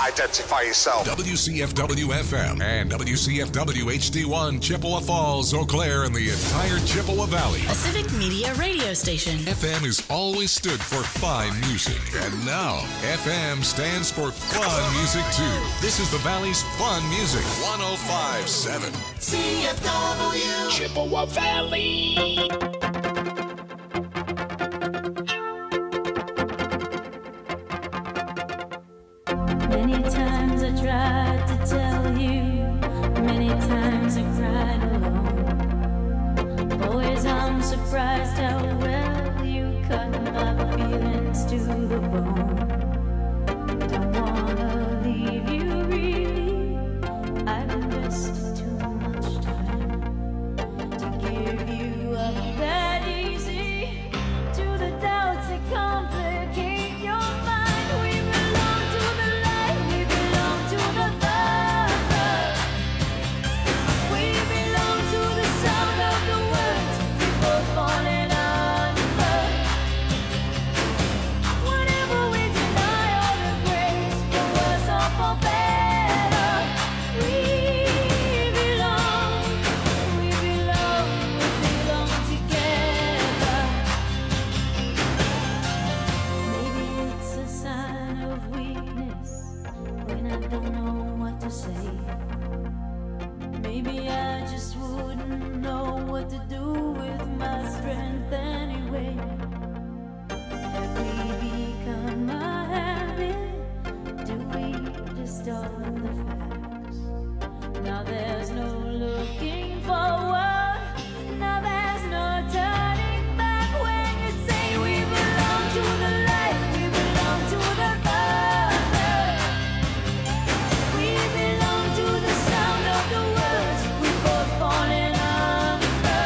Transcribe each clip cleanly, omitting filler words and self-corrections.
Identify yourself. WCFW-FM and WCFW-HD1, Chippewa Falls, Eau Claire, and the entire Chippewa Valley. A civic media radio station. FM has always stood for fine music. And now, FM stands for fun music, too. This is the Valley's fun music. 105.7. CFW. Chippewa Valley. Many times I tried to tell you, many times I cried alone. Always I'm surprised how well you cut my feelings to the bone. Don't wanna leave you really, I've invested too much time to give you up that easy to the doubts that complicate your mind. We belong to the light, we belong to the love. We belong to the sound of the words we both falling under. Whatever we deny or embrace, for worse or for better, we belong together. Maybe it's a sign of weakness when I don't know what to say. Maybe I just wouldn't know what to do with my strength anyway. Have we become a habit? Do we distort the facts? Now there's no looking forward. Now there's no turning back when you say we belong to the light, we belong to the other. We belong to the sound of the words we both falling under.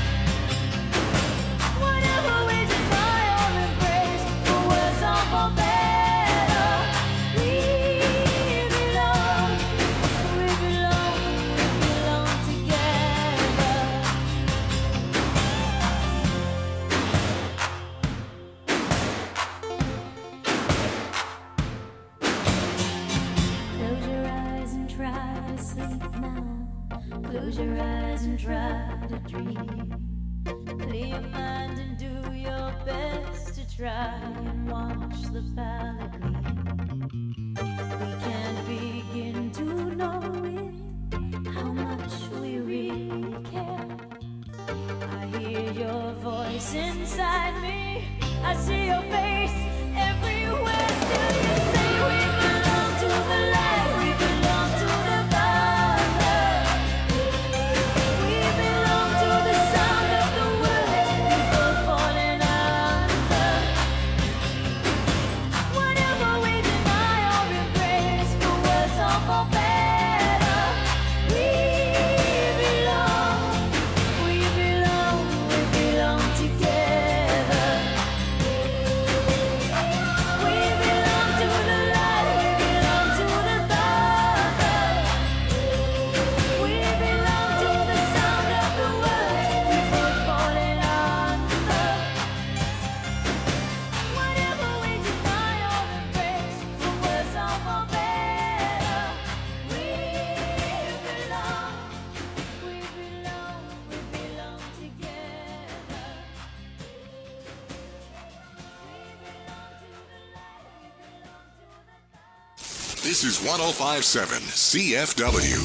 Whatever we deny or embrace, for worse or for better, we belong together. Close your eyes and try to sleep now. Close your eyes and try to dream. Clear your mind and do your best to try and watch the palette gleam. We can't begin to know it, how much we really care. I hear your voice inside me, I see your face everywhere. Still you say we belong to the light, we belong to the other. We belong to the sound of the words we both falling under. Whatever we deny or embrace, for worse or for better, we belong together. We belong to the light, we belong to the other. We belong to the sound of the words we both falling under. Whatever we deny or embrace, for worse or for better, we belong together. This is 105.7 CFW.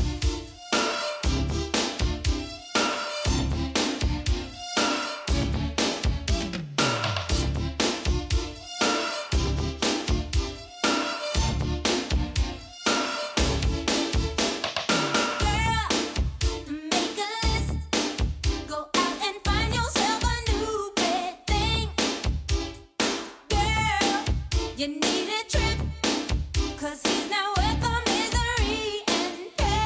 Make a list, go out and find yourself a new big thing. Girl, you need a trip, 'cause he's not worth the misery and pain.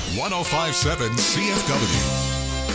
105.7 CFW.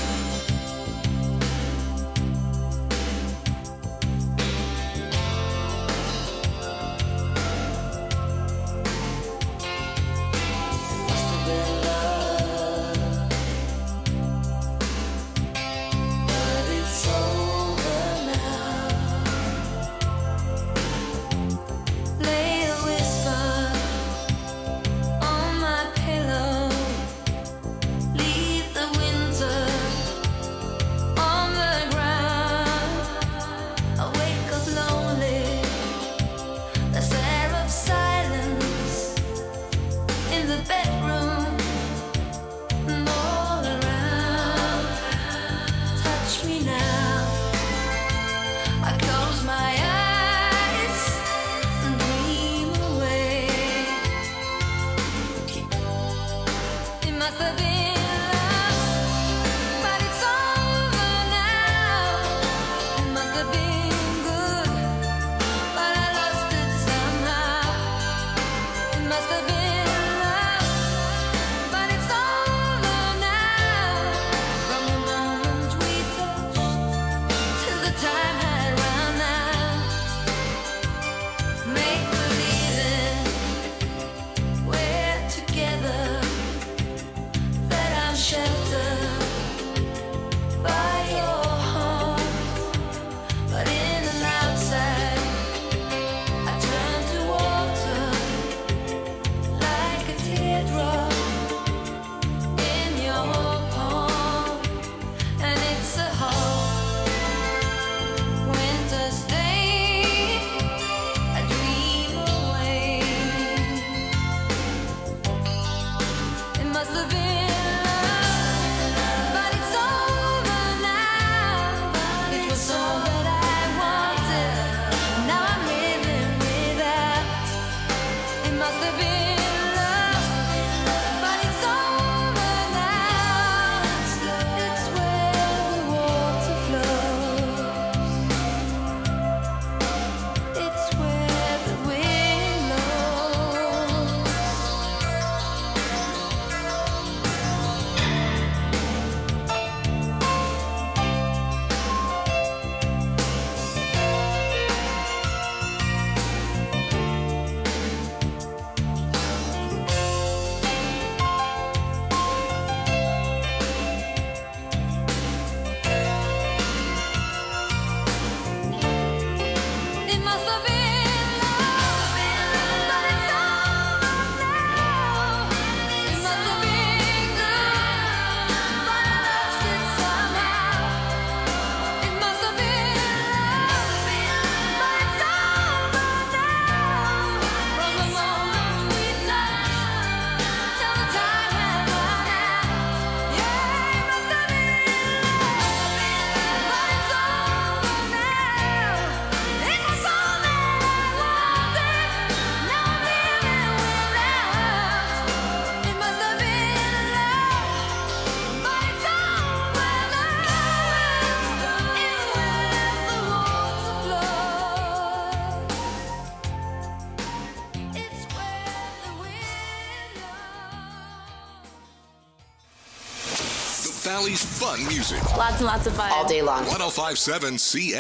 Valley's fun music. Lots and lots of fun. All day long. 105.7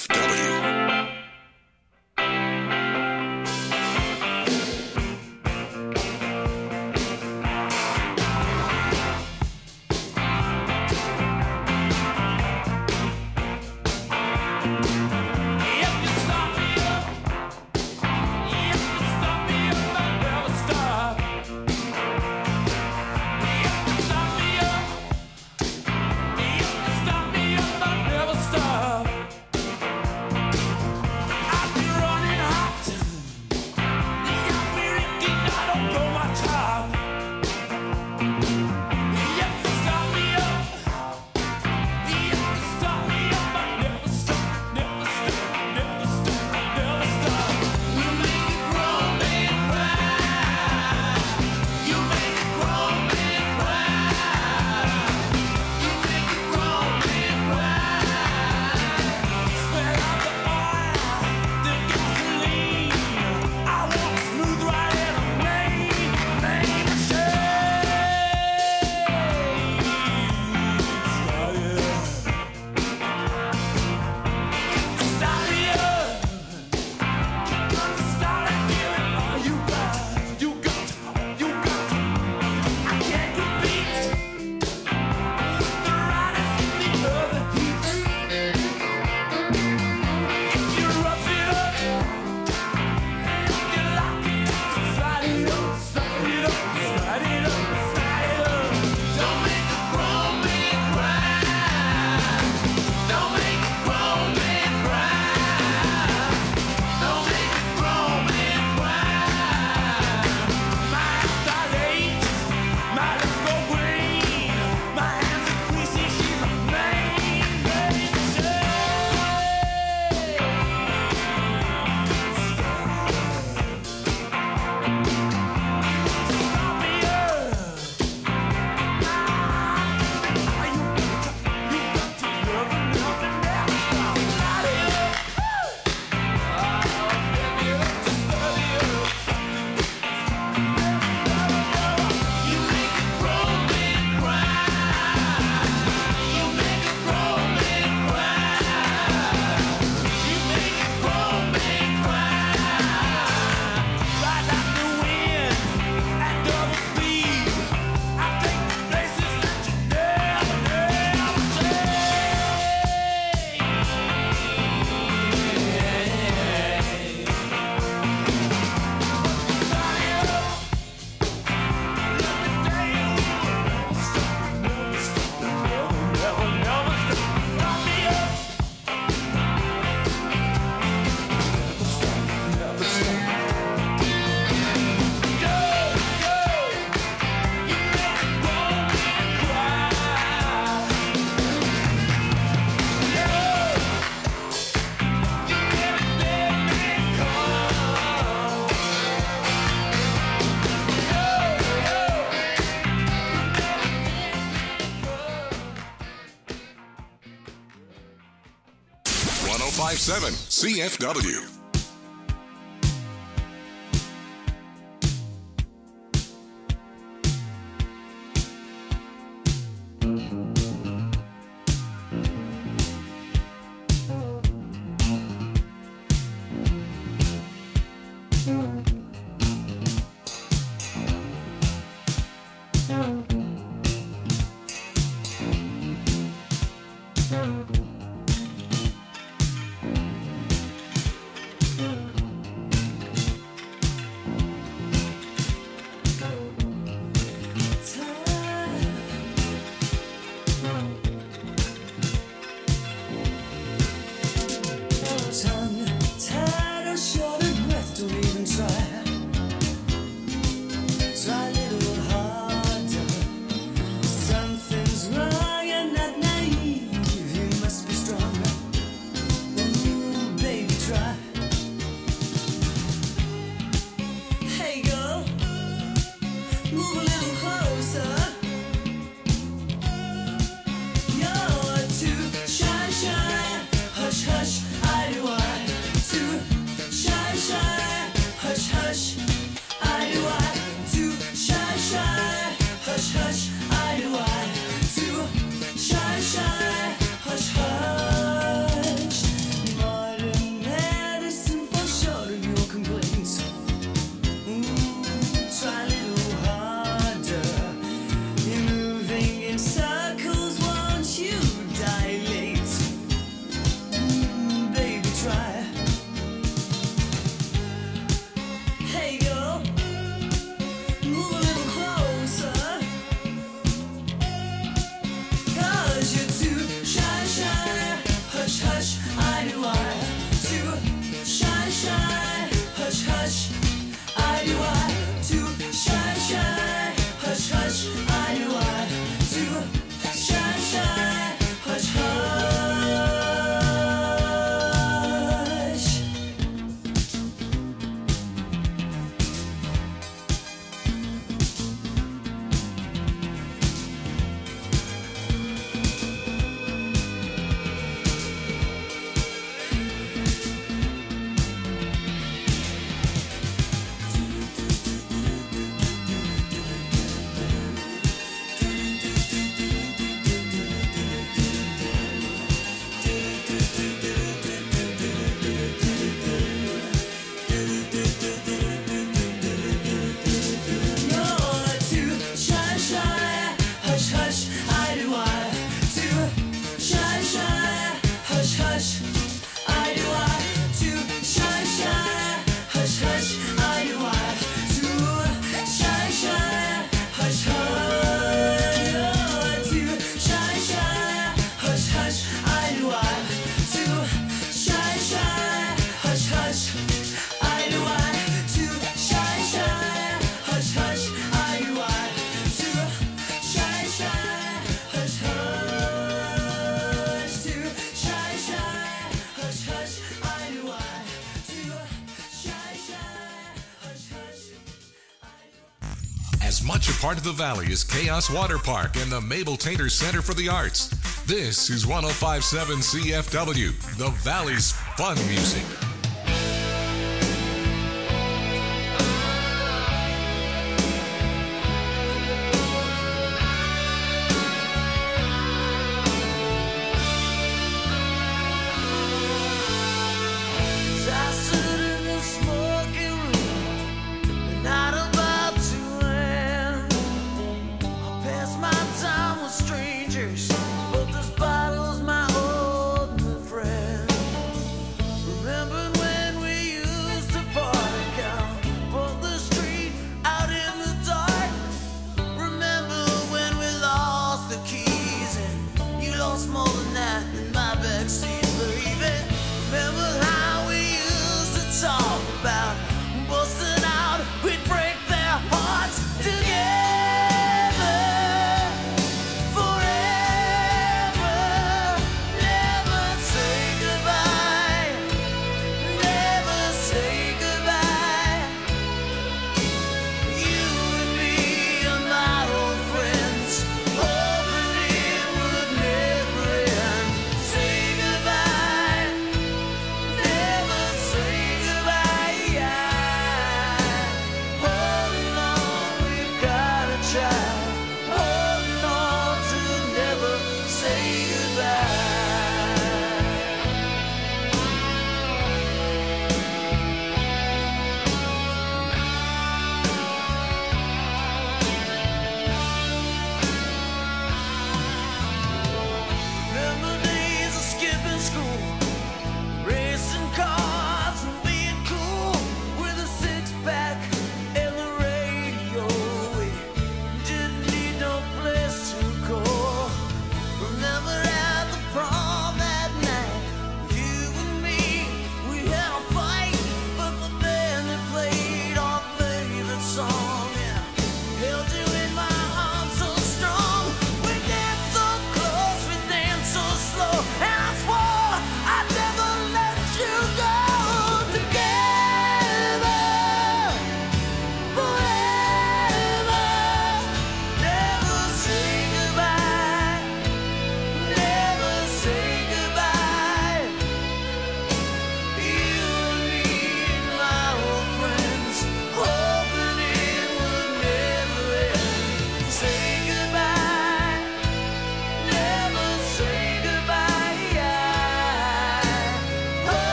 CFW. Stop me up, I never stop. 1057 CFW. As much a part of the Valley as Chaos Water Park and the Mabel Tainter Center for the Arts. This is 1057 CFW, the Valley's fun music. Say goodbye.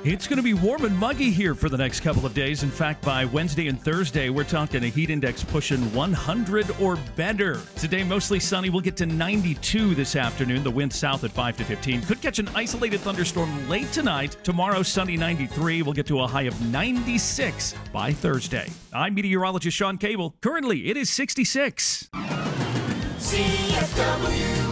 It's going to be warm and muggy here for the next couple of days. In fact, by Wednesday and Thursday, we're talking a heat index pushing 100 or better. Today, mostly sunny. We'll get to 92 this afternoon. The wind south at 5 to 15. Could catch an isolated thunderstorm late tonight. Tomorrow, sunny 93. We'll get to a high of 96 by Thursday. I'm meteorologist Sean Cable. Currently, it is 66. CFW.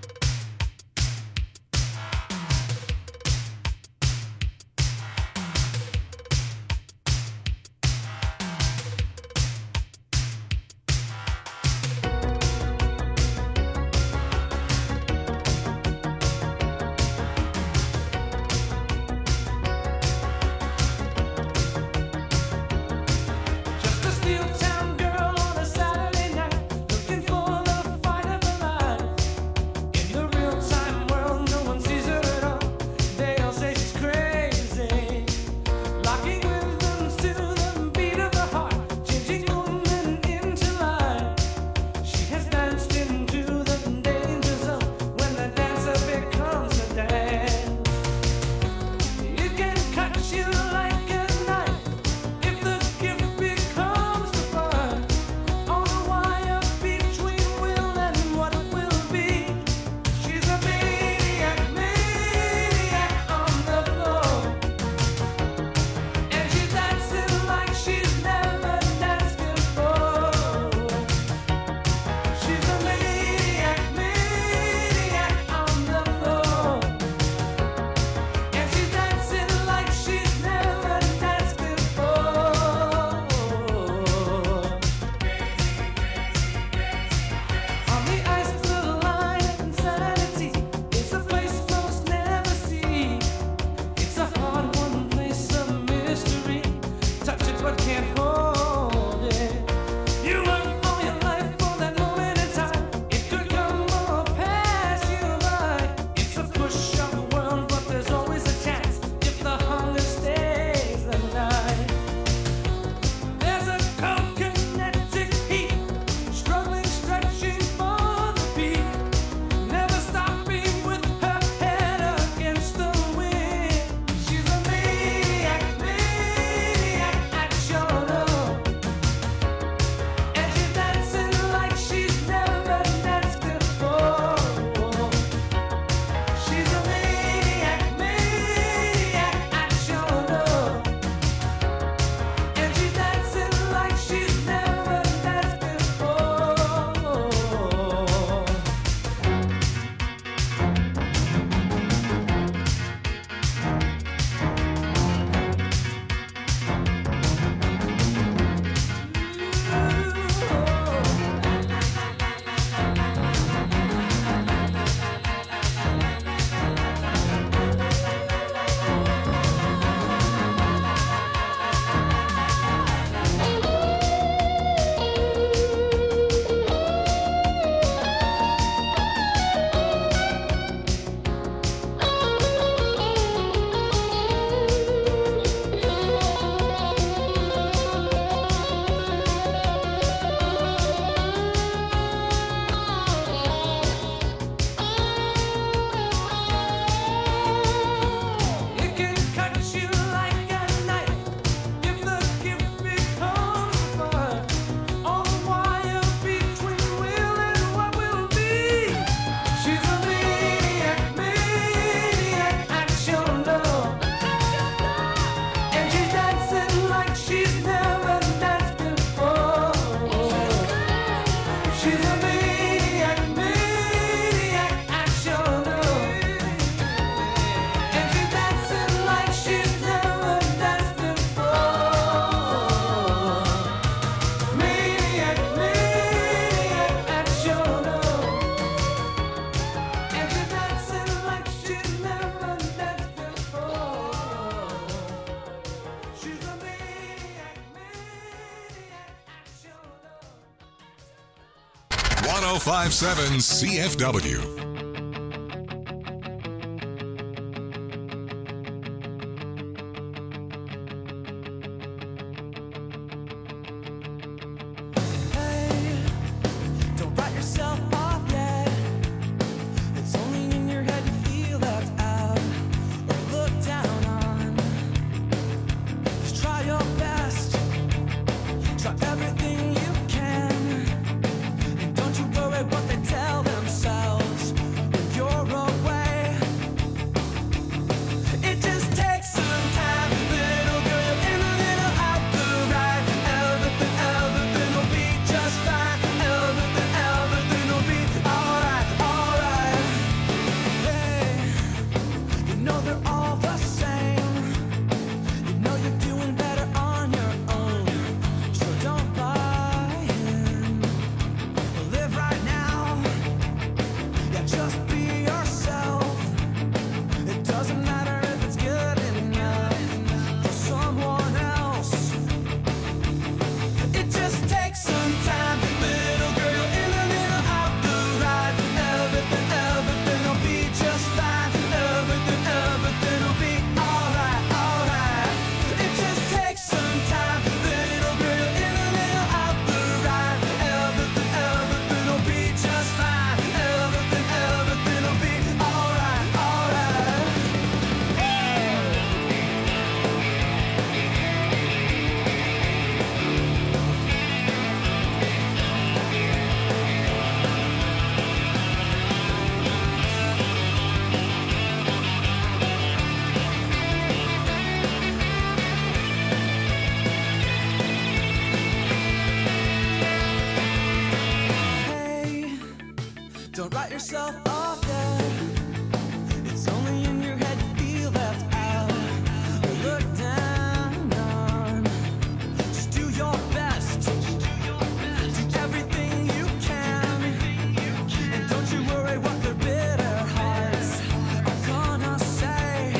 .1057 CFW. yourself off, yeah. It's only in your head you feel left out or looked down on. Just do your best. Do everything you can. And don't you worry what their bitter hearts are gonna say.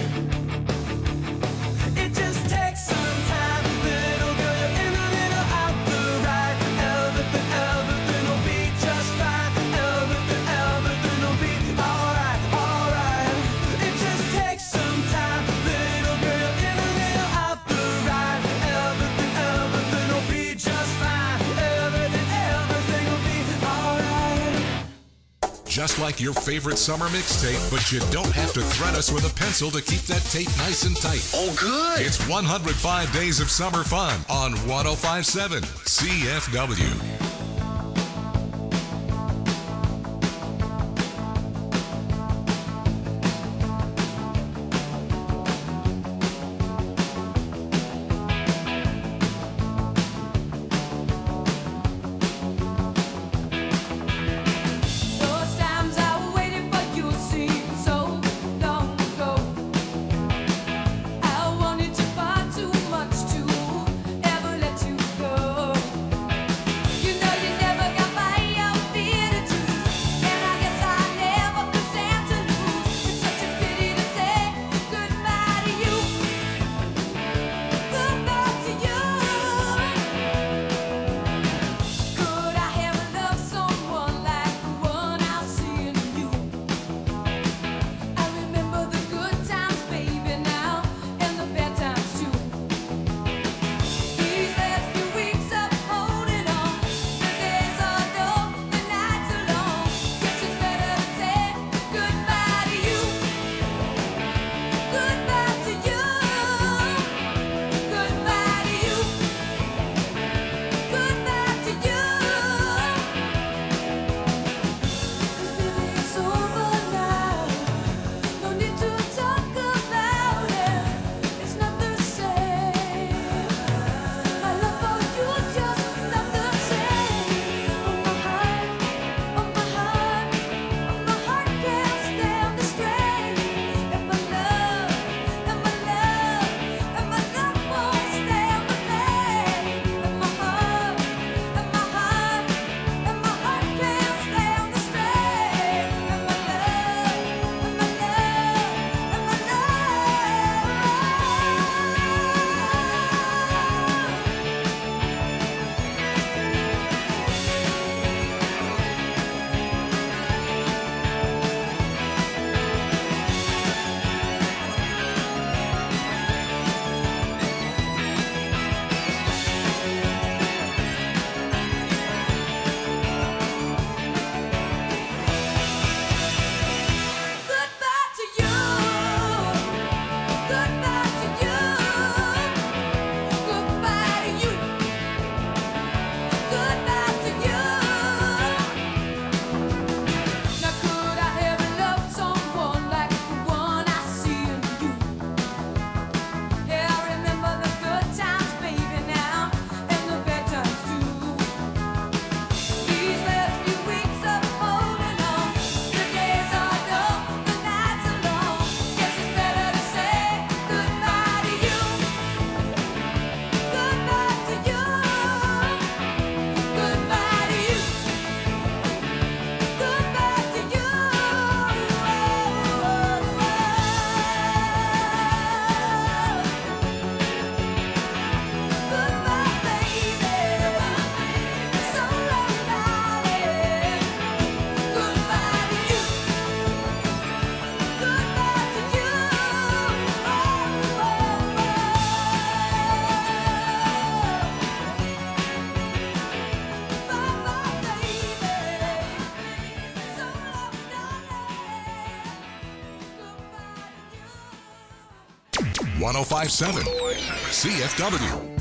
It just takes some time, little girl. You're in the middle of the ride. Everything will be just fine. Everything will be alright, alright. It just takes some time, little girl. You're in the middle of the ride. Everything will be just fine. Everything will be alright. Just like your favorite summer mixtape, but you don't have to thread us with a pencil to keep that tape nice and tight. Oh, good. It's 105 Days of Summer Fun on 105.7 CFW. Those times I waited for you seem so long ago. I wanted you far too much to ever let you go. You know you never got by your fear to choose, and I guess I never could stand to lose. It's such a pity to say goodbye to you. Goodbye to you. Could I ever love someone like the one I see in you? I remember the good times, baby, now, and the bad times too. These last few weeks of holding on, the days are dull, the nights are long. Guess it's better to say goodbye to you. Goodbye to you. Goodbye to you. Goodbye to you. 'Cause baby, it's over now. No need to talk about it. It's not the same. My love for you is just not the same. On my heart, on my heart, on my heart can't stand the strain. And my love, and my love, and my love won't stand the pain. And my heart, and my heart, and my heart can't stand the strain. And my love, and my love, and my Goodbye to you. Goodbye to you. Goodbye to you. Goodbye to you. Now could I ever love someone like the one I see in you? Yeah, I remember the good times, baby, now, and the bad times too. These last few weeks of holding on, the days are dull, the nights are long. Guess it's better to say goodbye to you. Goodbye to you. Goodbye to you. Goodbye to you. Goodbye, baby. So long, darling. Goodbye to you. Goodbye to you. Bye-bye, baby. So long, darling. Goodbye to you. 105.7 CFW.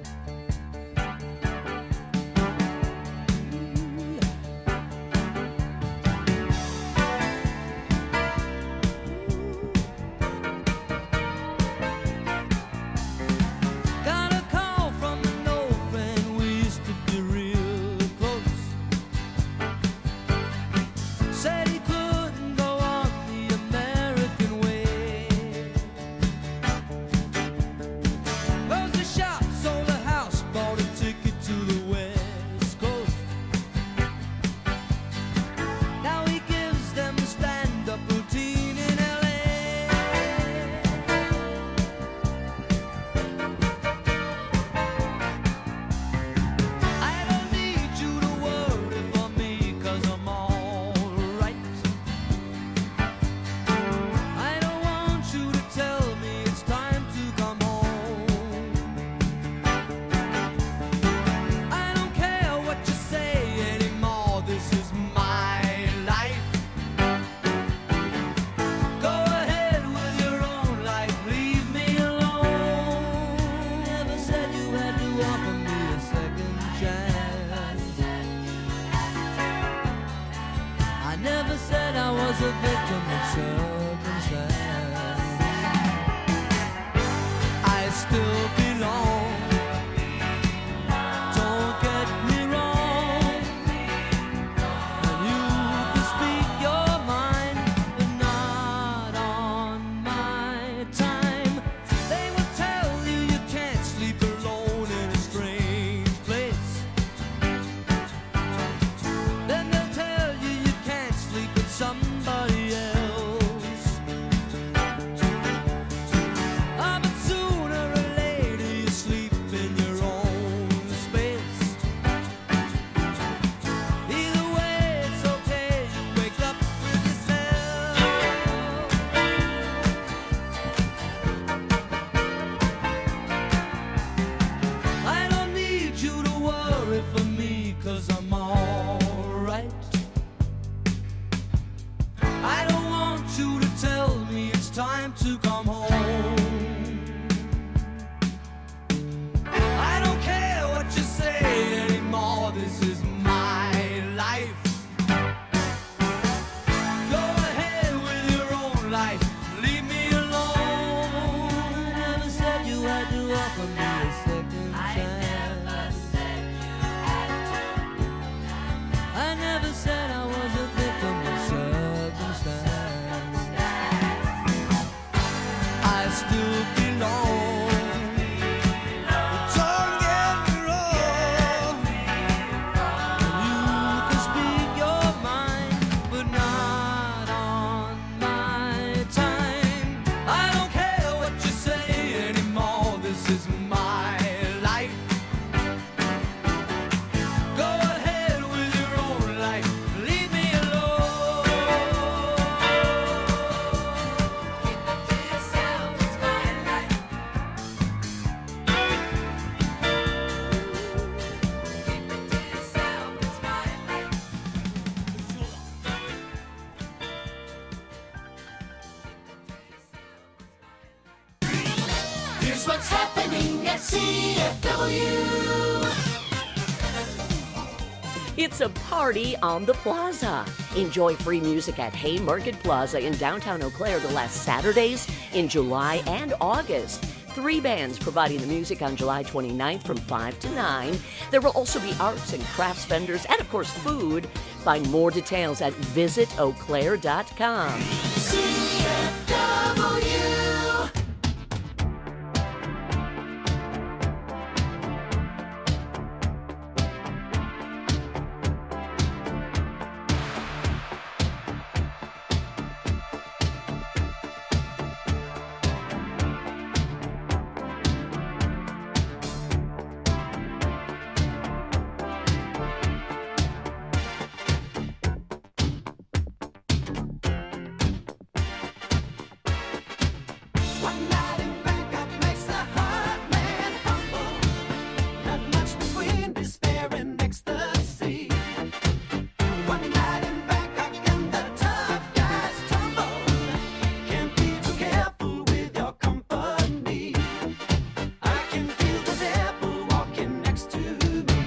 Got a call from an old friend, we used to be real close. Said he could a victim of circumstance. I still belong. Don't get me wrong. And you can speak your mind, but not on my time. They will tell you you can't sleep alone in a strange place. Then they'll tell you you can't sleep with somebody else. Ah, but sooner or later you sleep in your own space. Either way, it's okay, you wake up with yourself. I don't need you to worry for me, 'cause I'm alright. I don't want you to tell me it's time to come home. I don't care what you say anymore, this is my life. Go ahead with your own life, leave me alone. I never said you had to offer me a second chance. I never said I was a victim of circumstance. I still belong. Don't get me wrong. You can speak your mind, but not on my time. I don't care what you say anymore, this is my life. Go ahead with your own life, leave me alone. Keep it to yourself, it's my life. Keep it to yourself, it's my life. Here's what's happening at CFW. It's a party on the plaza. Enjoy free music at Haymarket Plaza in downtown Eau Claire the last Saturdays in July and August. 3 bands providing the music on July 29th from 5 to 9. There will also be arts and crafts vendors and, of course, food. Find more details at visitauclaire.com. CFW. One night in Bangkok makes the heart man humble. Not much between despair and ecstasy. One night in Bangkok and the tough guys tumble. Can't be too careful with your company. I can feel the devil walking next to me.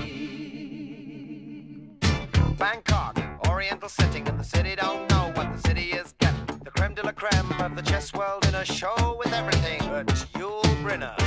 Bangkok, oriental setting, and the city don't know what the city is getting. The creme de la creme of the chess world in a show with everything but Yul Brynner.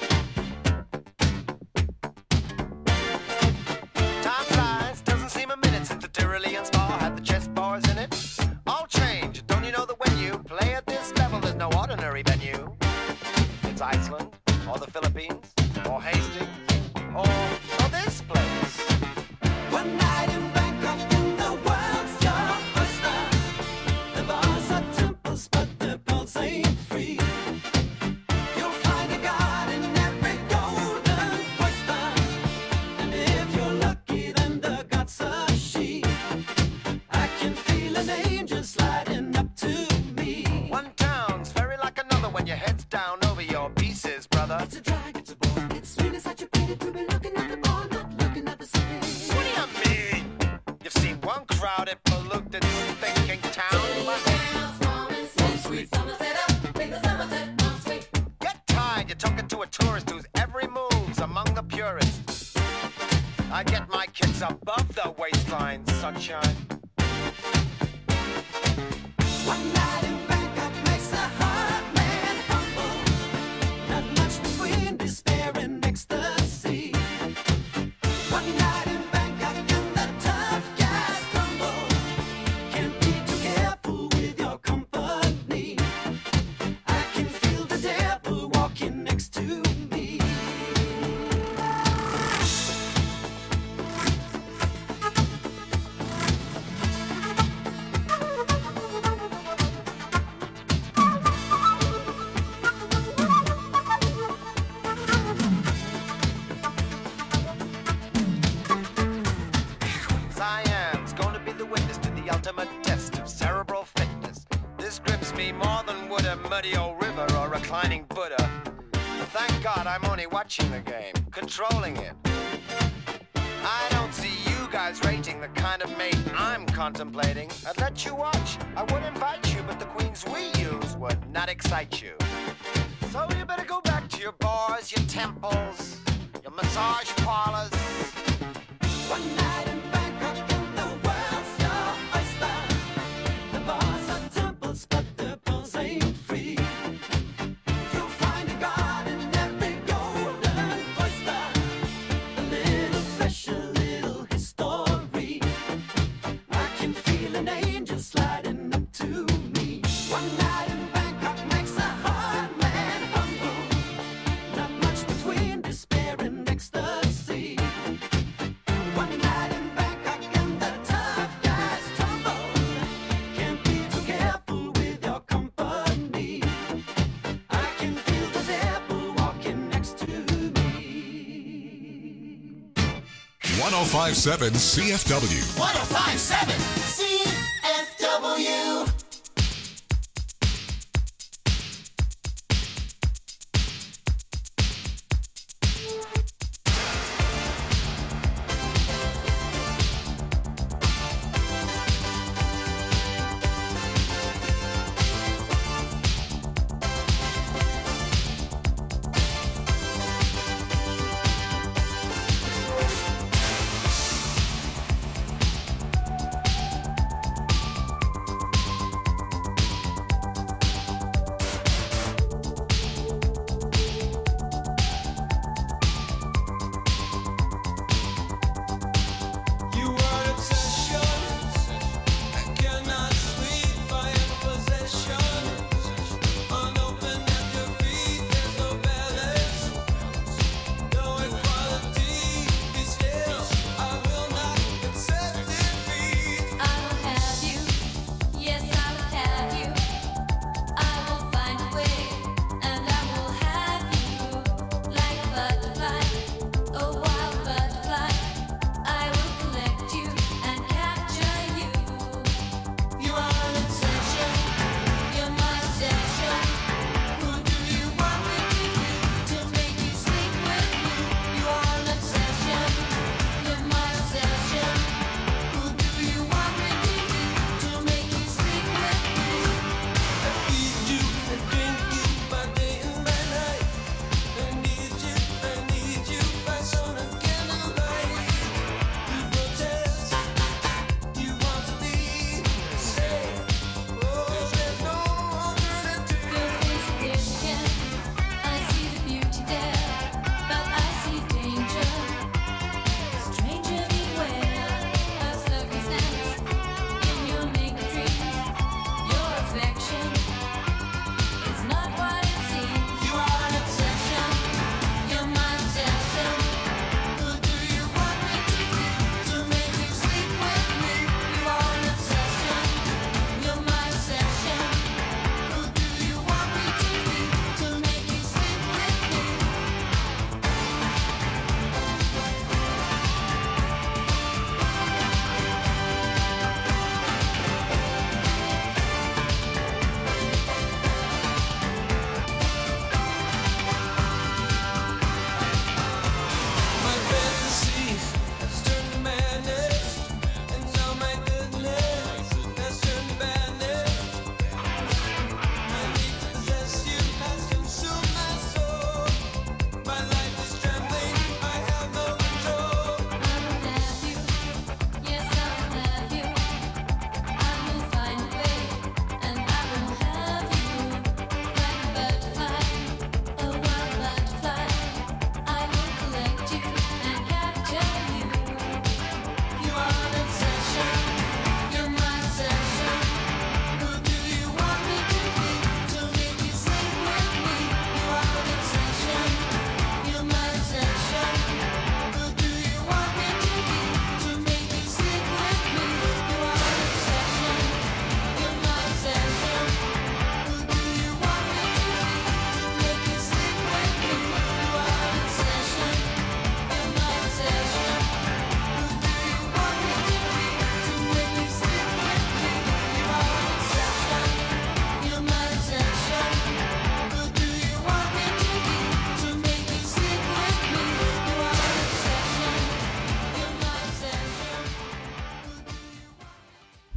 Time flies, doesn't seem a minute since the Tyrolean Spa had the chess bars in it. All change, don't you know that when you play at this level, there's no ordinary venue? It's Iceland, or the Philippines, or Hastings, or this place. One night in Bangkok and the world's your oyster. The bars are temples, but the pulse ain't free. You'll find a god in every golden oyster. And if you're lucky, then the god's a she. I can feel an angel sliding up to me. One town's very like another when your head's down over your pieces, brother. It's a drag, it's a bore. It's really such a pity to be looking at the ball, not looking at the city. What do you mean? You've seen one crowded, polluted, thinking town. Get tired, you're talking to a tourist whose every move's among the purists. I get my kicks above the waistline, sunshine. One night in Bangkok makes the heart man humble. Not much between despair and ecstasy. One night in Bangkok and the tough guys tumble. Can't be too careful with your company. I can feel the devil walking next to me. Cyan's gonna be the witness to the ultimate test of cerebral fitness. This grips me more than would a muddy old river or reclining Buddha. But thank God I'm only watching the game, controlling it. I don't see you guys rating the kind of mate I'm contemplating. I'd let you watch, I would invite you, but the queens we use would not excite you. So you better go back to your bars, your temples, your massage parlors. One night in Bangkok and the world's your oyster. The bars are temples, but the pearls ain't free. You'll find a god in every golden oyster. A little flesh, a little history. I can feel an angel sliding up to me. One night in Bangkok makes a hard man humble. Not much between despair and ecstasy. One night in Bangkok and the tough guys tumble. Can't be too careful with your company. I can feel the devil walking next to me. 1057 CFW. 1057 CFW.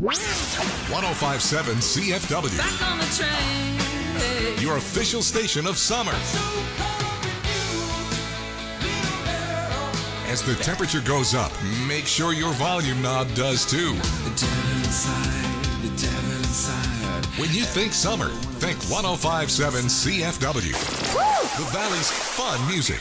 1057 CFW. Back on the train. Hey. Your official station of summer. As the temperature goes up, make sure your volume knob does too. The devil inside, the devil inside. When you think summer, think 1057 CFW. The Valley's fun music.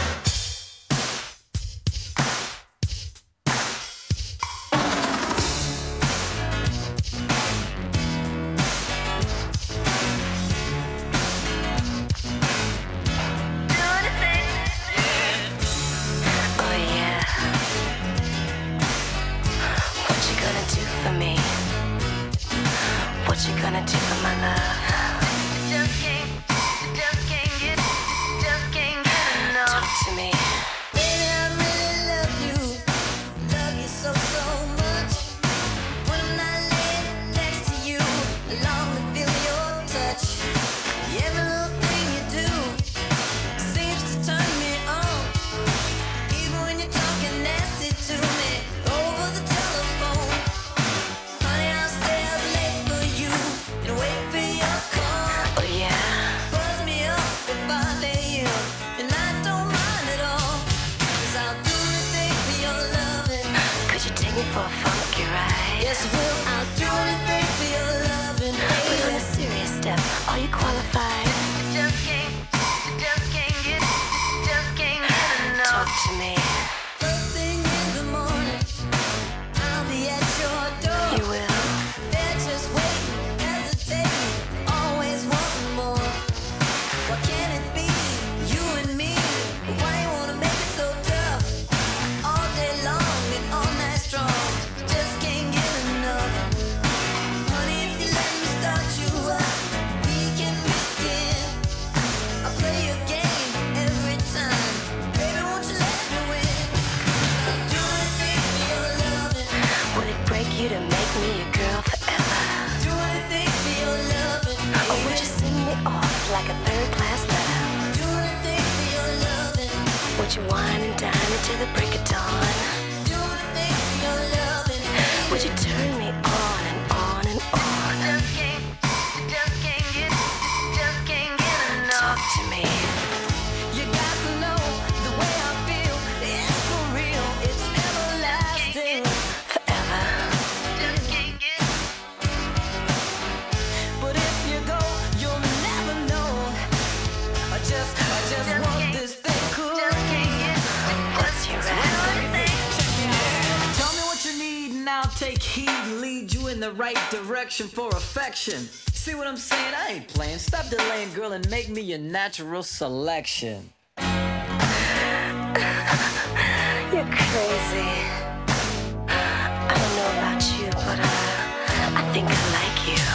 For affection. See what I'm saying? I ain't playing. Stop delaying, girl, and make me your natural selection. You're crazy. I don't know about you, but I think I like you.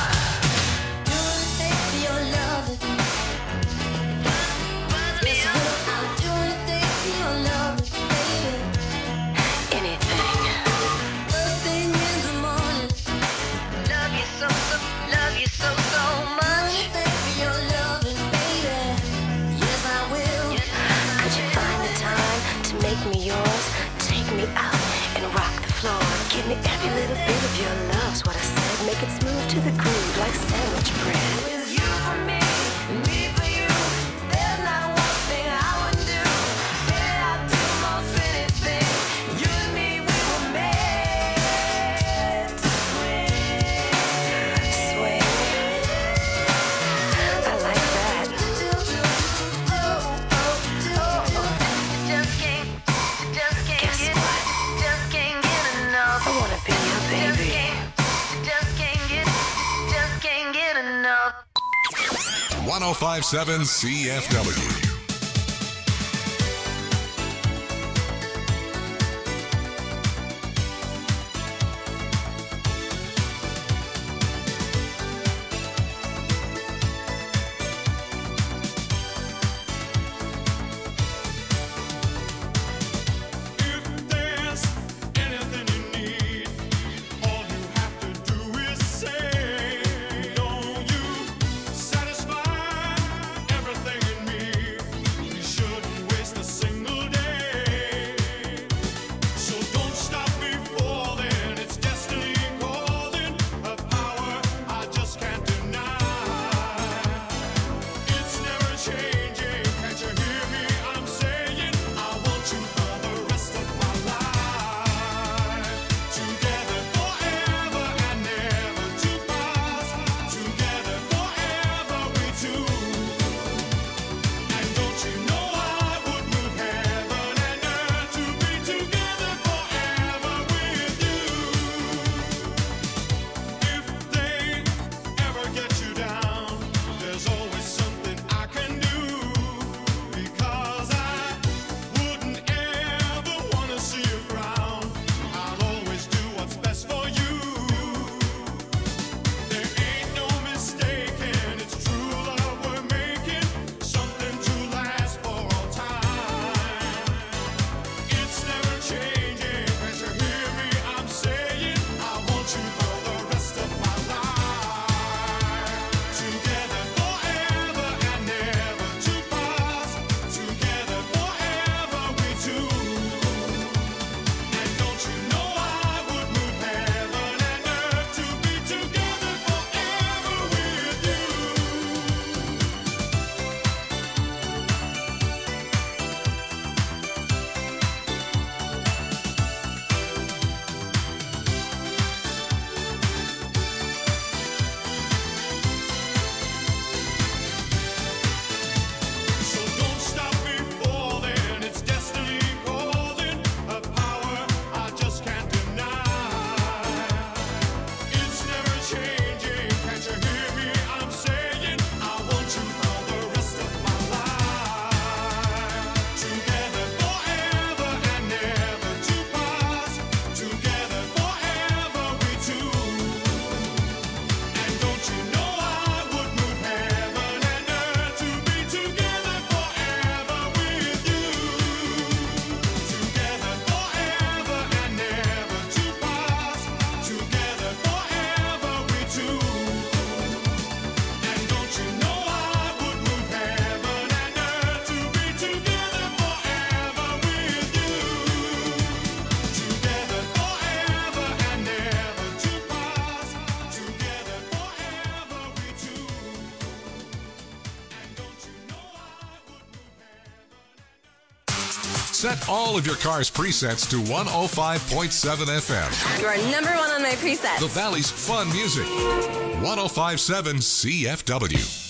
Give me every little bit of your love's what I said. Make it smooth to the groove like sandwich bread. It's you for me, me for you. There's not one thing I wouldn't do. Baby, I'd do most anything. You and me, we were made to swing. Swing. I like that. Guess what? I wanna be your baby. Just can't get enough. 1057 CFW. Satisfy everything in me. Set all of your car's presets to 105.7 FM. You are number one on my presets. The Valley's fun music. 105.7 CFW.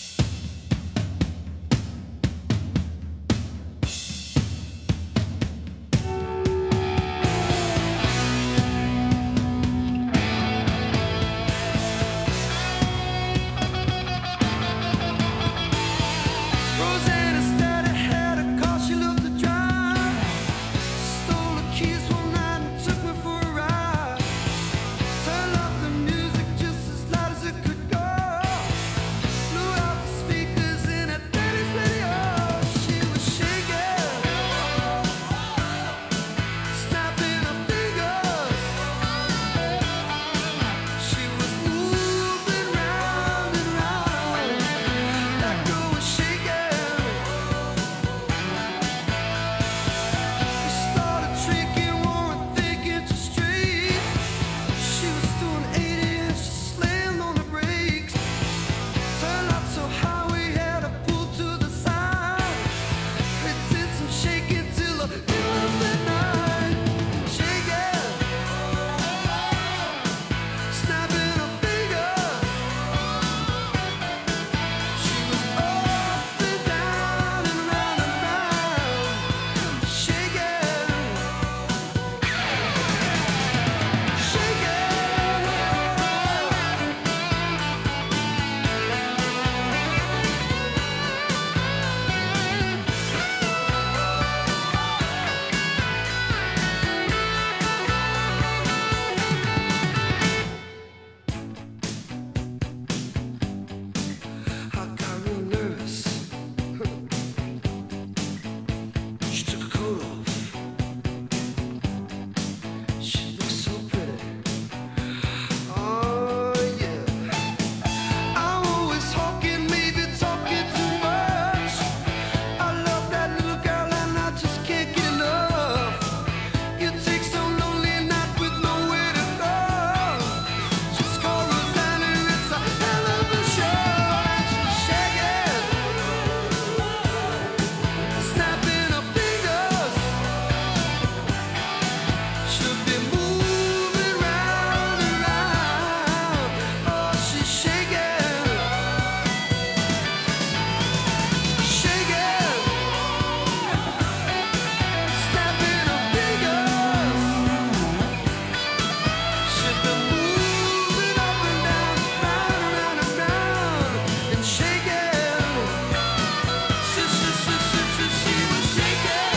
Rosanna started had a car, she loved to drive. Stole the keys one night and took me for a ride. Turned up the music just as loud as it could go. Blew out the speakers in her daddy's radio. She was shaking, snapping her fingers. She was moving round and round. That girl was shaking. We started drinking, Warren thinking to street. She was doing 80 and she slammed on the brakes. Turned up so high we had to pull to the side. We did some shaking till the middle of the night. Shaking, snapping her fingers. She was up and down and round and round. Shaking, I got real nervous. She took her coat off. She looked so pretty. Oh yeah. I'm always talking, maybe talking too much. I love that little girl and I just can't get enough. You take some lonely night with nowhere to go. Just call Rosanna, it's a hell of a show. She's shaking, snapping her fingers. She'll be moving round and round. Oh, she's shaking, shaking, snapping her fingers. She'll be moving up and down, round and round and round, and shaking. She was shaking. She was shaking.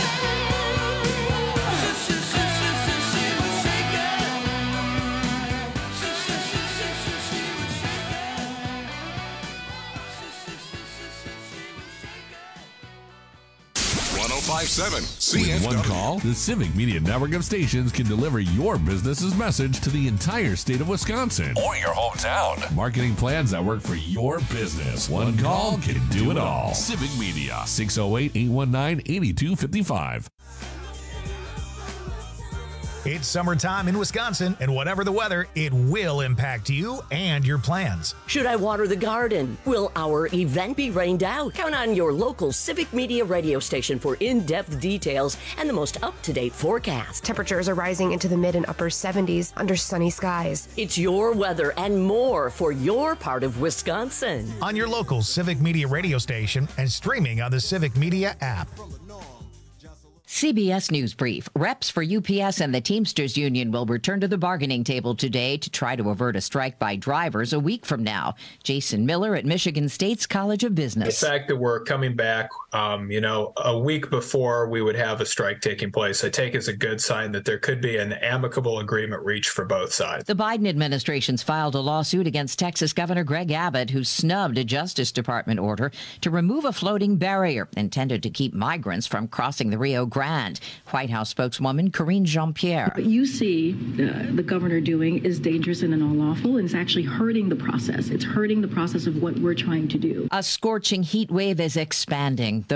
CFW. With one call, the Civic Media Network of stations can deliver your business's message to the entire state of Wisconsin Or your hometown. Marketing plans that work for your business. One call can do it all. Civic Media, 608-819-8255. It's summertime in Wisconsin, and whatever the weather, it will impact you and your plans. Should I water the garden? Will our event be rained out? Count on your local Civic Media radio station for in-depth details and the most up-to-date forecast. Temperatures are rising into the mid and upper 70s under sunny skies. It's your weather and more for your part of Wisconsin. On your local Civic Media radio station and streaming on the Civic Media app. CBS News Brief. Reps for UPS and the Teamsters Union will return to the bargaining table today to try to avert a strike by drivers a week from now. Jason Miller at Michigan State's College of Business. The fact that we're coming back, a week before we would have a strike taking place, I take as a good sign that there could be an amicable agreement reached for both sides. The Biden administration's filed a lawsuit against Texas Governor Greg Abbott, who snubbed a Justice Department order to remove a floating barrier intended to keep migrants from crossing the Rio Grande. White House spokeswoman Karine Jean-Pierre. What you see the governor doing is dangerous and unlawful, and it's actually hurting the process. It's hurting the process of what we're trying to do. A scorching heat wave is expanding.